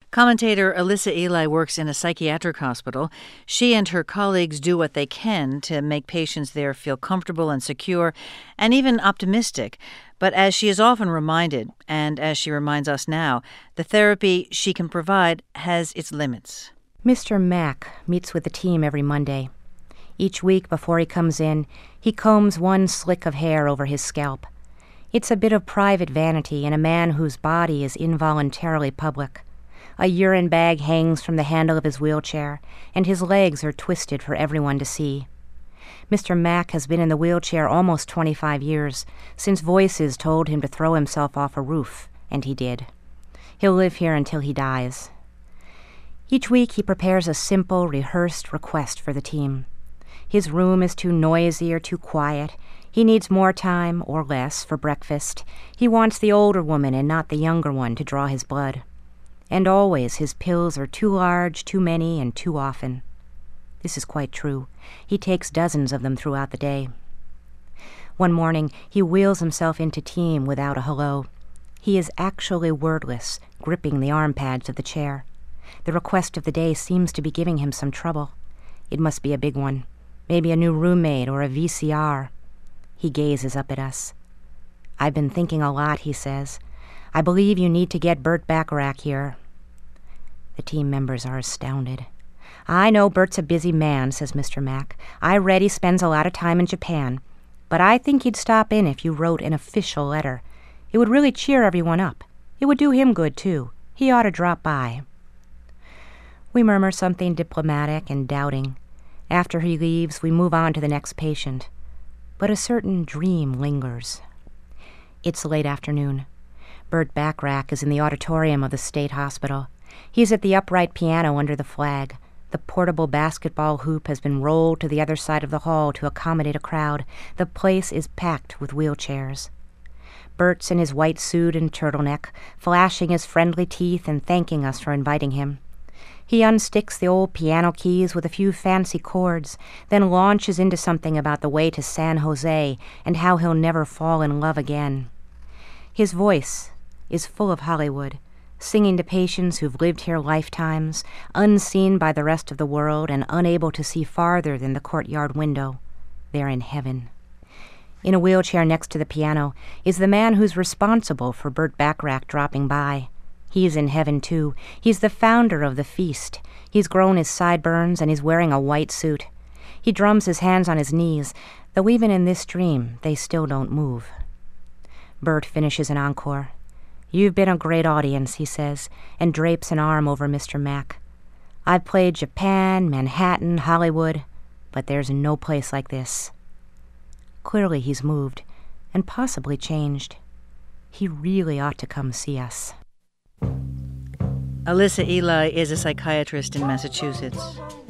Commentator Alyssa Ely works in a psychiatric hospital. She and her colleagues do what they can to make patients there feel comfortable and secure and even optimistic. But as she is often reminded, and as she reminds us now, the therapy she can provide has its limits. Mr. Mack meets with the team every Monday. Each week before he comes in, he combs one slick of hair over his scalp. It's a bit of private vanity in a man whose body is involuntarily public. A urine bag hangs from the handle of his wheelchair, and his legs are twisted for everyone to see. Mr. Mack has been in the wheelchair almost 25 years, since voices told him to throw himself off a roof, and he did. He'll live here until he dies. Each week he prepares a simple, rehearsed request for the team. His room is too noisy or too quiet. He needs more time, or less, for breakfast. He wants the older woman and not the younger one to draw his blood. And always his pills are too large, too many, and too often. This is quite true. He takes dozens of them throughout the day. One morning, he wheels himself into team without a hello. He is actually wordless, gripping the arm pads of the chair. The request of the day seems to be giving him some trouble. It must be a big one. Maybe a new roommate or a VCR. He gazes up at us. "I've been thinking a lot," he says. "I believe you need to get Burt Bacharach here." The team members are astounded. "I know Burt's a busy man," says Mr. Mack. "I read he spends a lot of time in Japan. But I think he'd stop in if you wrote an official letter. It would really cheer everyone up. It would do him good, too. He ought to drop by." We murmur something diplomatic and doubting. After he leaves, we move on to the next patient. But a certain dream lingers. It's late afternoon. Burt Bacharach is in the auditorium of the state hospital. He's at the upright piano under the flag. The portable basketball hoop has been rolled to the other side of the hall to accommodate a crowd. The place is packed with wheelchairs. Burt's in his white suit and turtleneck, flashing his friendly teeth and thanking us for inviting him. He unsticks the old piano keys with a few fancy chords, then launches into something about the way to San Jose and how he'll never fall in love again. His voice is full of Hollywood, singing to patients who've lived here lifetimes, unseen by the rest of the world and unable to see farther than the courtyard window. They're in heaven. In a wheelchair next to the piano is the man who's responsible for Burt Bacharach dropping by. He's in heaven, too. He's the founder of the feast. He's grown his sideburns, and he's wearing a white suit. He drums his hands on his knees, though even in this dream, they still don't move. Burt finishes an encore. "You've been a great audience," he says, and drapes an arm over Mr. Mack. "I've played Japan, Manhattan, Hollywood, but there's no place like this." Clearly he's moved, and possibly changed. He really ought to come see us. Alyssa Ely is a psychiatrist in Massachusetts.